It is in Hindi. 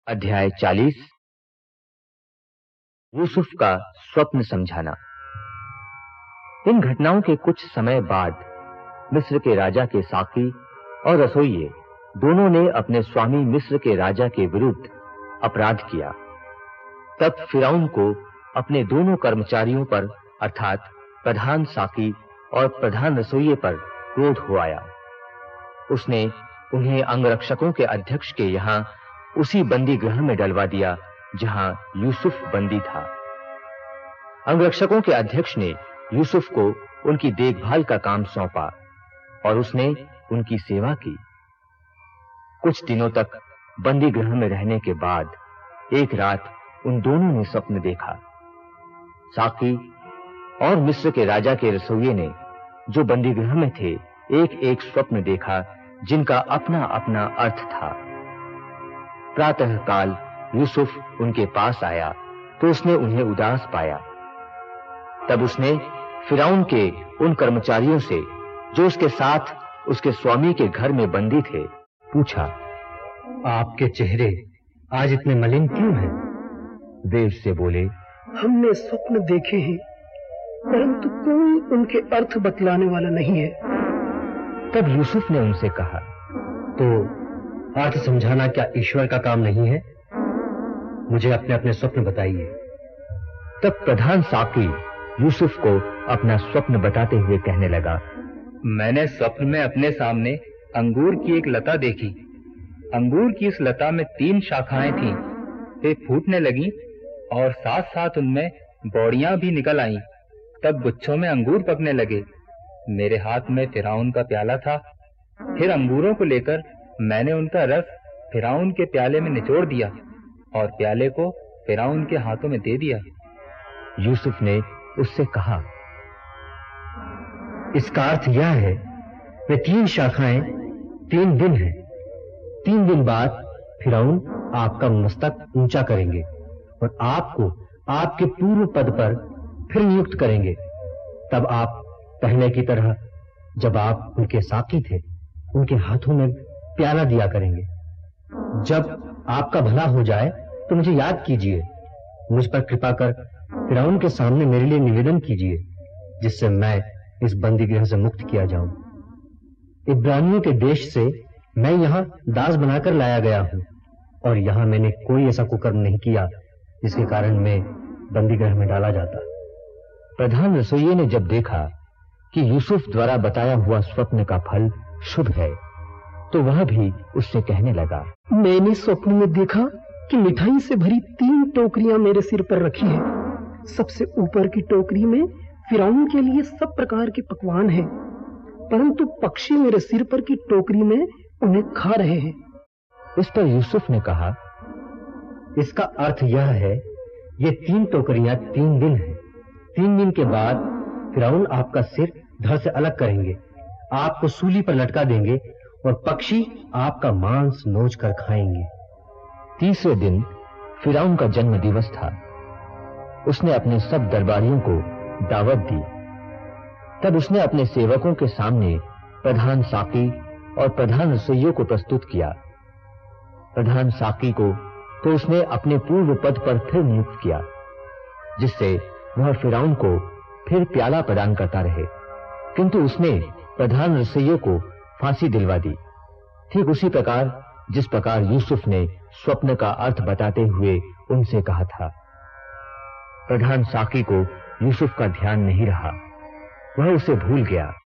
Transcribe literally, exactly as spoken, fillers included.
अध्याय चालीस। यूसुफ का स्वप्न समझाना। इन घटनाओं के कुछ समय बाद मिस्र के राजा के साकी और रसोइये दोनों ने अपने स्वामी मिस्र के राजा के विरुद्ध अपराध किया। तब फिरौन को अपने दोनों कर्मचारियों पर अर्थात प्रधान साकी और प्रधान रसोइये पर क्रोध हो आया। उसने उन्हें अंगरक्षकों के अध्यक्ष के यहाँ उसी बंदी गृह में डलवा दिया जहां यूसुफ बंदी था। अंगरक्षकों के अध्यक्ष ने यूसुफ को उनकी देखभाल का काम सौंपा और उसने उनकी सेवा की। कुछ दिनों तक बंदी गृह में रहने के बाद एक रात उन दोनों ने स्वप्न देखा। साकी और मिस्र के राजा के रसोइये ने जो बंदी गृह में थे एक एक स्वप्न देखा जिनका अपना अपना अर्थ था। प्रातः काल यूसुफ उनके पास आया तो उसने उन्हें उदास पाया। तब उसने फिरौन के उन कर्मचारियों से जो उसके साथ उसके स्वामी के घर में बंदी थे पूछा, आपके चेहरे आज इतने मलिन क्यों हैं? वे उससे बोले, हमने स्वप्न देखे हैं परंतु कोई उनके अर्थ बतलाने वाला नहीं है। तब यूसुफ ने उनसे कहा, तो अर्थ समझाना क्या ईश्वर का काम नहीं है? मुझे अपने अपने स्वप्न बताइए। तब प्रधान साकी यूसुफ को अपना स्वप्न बताते हुए कहने लगा, मैंने स्वप्न में अपने सामने अंगूर की एक लता देखी। अंगूर की इस लता में तीन शाखाएं थीं। वे फूटने लगीं और साथ साथ उनमें बौड़ियां भी निकल आईं। तब गुच्छों में अंगूर पकने लगे। मेरे हाथ में फिरौन का प्याला था। फिर अंगूरों को लेकर मैंने उनका रस फिरौन के प्याले में निचोड़ दिया और प्याले को फिरौन के हाथों में दे दिया। यूसुफ ने उससे कहा, इसका अर्थ यह है वे तीन शाखाएं तीन दिन हैं। तीन दिन बाद फिरौन आपका मस्तक ऊंचा करेंगे और आपको आपके पूर्व पद पर फिर नियुक्त करेंगे। तब आप पहले की तरह जब आप उनके साकी थे उनके हाथों में प्याला दिया करेंगे। जब आपका भला हो जाए तो मुझे याद कीजिए। मुझ पर कृपा कर फिरौन के सामने मेरे लिए निवेदन कीजिए जिससे मैं इस बंदी गृह से मुक्त किया जाऊं। इब्रानियों के देश से मैं यहाँ दास बनाकर लाया गया हूं और यहाँ मैंने कोई ऐसा कुकर्म नहीं किया जिसके कारण मैं बंदी गृह में डाला जाता। प्रधान रसोइये ने जब देखा कि यूसुफ द्वारा बताया हुआ स्वप्न का फल शुभ है तो वह भी उससे कहने लगा, मैंने स्वप्न में देखा कि मिठाई से भरी तीन टोकरियां मेरे सिर पर रखी हैं। सबसे ऊपर की टोकरी में फिरौन के लिए सब प्रकार के पकवान हैं, परंतु पक्षी मेरे सिर पर की टोकरी में उन्हें खा रहे हैं। इस पर यूसुफ ने कहा, इसका अर्थ यह है ये तीन टोकरियां तीन दिन हैं। तीन दिन के बाद फिरौन आपका सिर धड़ से अलग करेंगे, आपको सूली पर लटका देंगे और पक्षी आपका मांस नोच कर खाएंगे। तीसरे दिन फिरौन का जन्म दिवस था। उसने अपने सब दरबारियों को दावत दी। तब उसने अपने सेवकों के सामने प्रधान साकी और प्रधान रसोइयों को प्रस्तुत किया। प्रधान साकी को तो उसने अपने पूर्व पद पर फिर नियुक्त किया जिससे वह फिरौन को फिर प्याला प्रदान करता रहे, किंतु उसने प्रधान रसोइयों को फांसी दिलवा दी, ठीक उसी प्रकार जिस प्रकार यूसुफ ने स्वप्न का अर्थ बताते हुए उनसे कहा था। प्रधान साकी को यूसुफ का ध्यान नहीं रहा, वह उसे भूल गया।